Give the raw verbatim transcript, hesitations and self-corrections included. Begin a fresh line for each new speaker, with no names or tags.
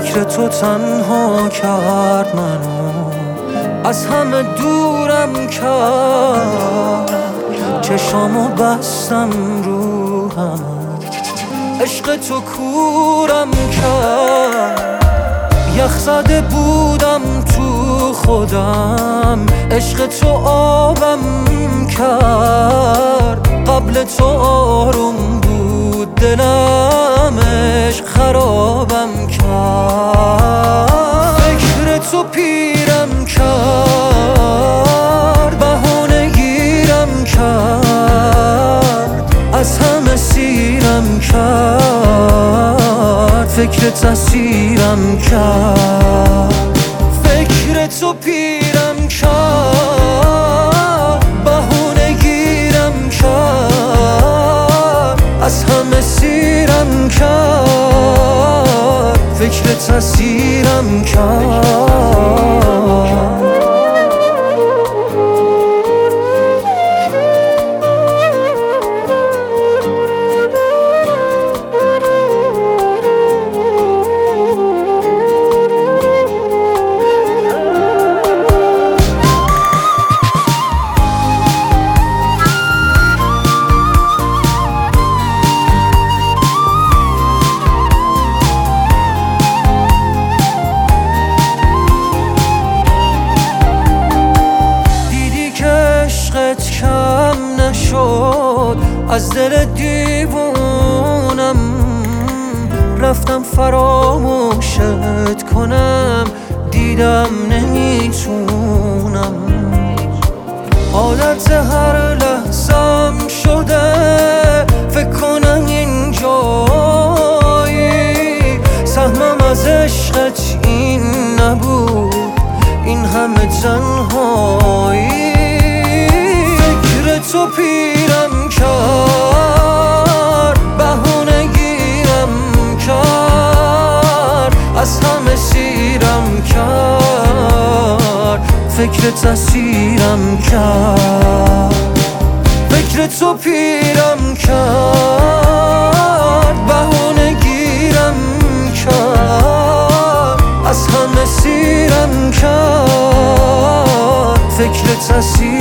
فکر تو تنها کرد منو، از همه دورم کرد. چشامو بستم رو همه، عشق تو کورم کرد. یخ زده بودم تو خودم، عشق تو آبم کرد. قبل تو آروم بود دلم، عشق خرابم کرد. فکر تو پیرم کرد، بهانه گیرم کرد، از همه سیرم کرد. فکر تسیرم کرد. فکر تو پیرم کرد، بهانه گیرم کرد، از همه سیرم کرد. فکر تسیرم کرد. کم نشد از دل دیوونم، رفتم فراموشت کنم، دیدم نمیتونم. عادت هر لحظم شده، فکر کنم اینجایی. سهمم از عشقت این نبود، این همه تنهایی. تو پیرم کرد، بهانه گیرم کرد، از همه سیرم کرد. فکر تسیرم کرد. فکر تو پیرم کرد، بهانه گیرم کرد، از همه سیرم کرد. فکر تسیرم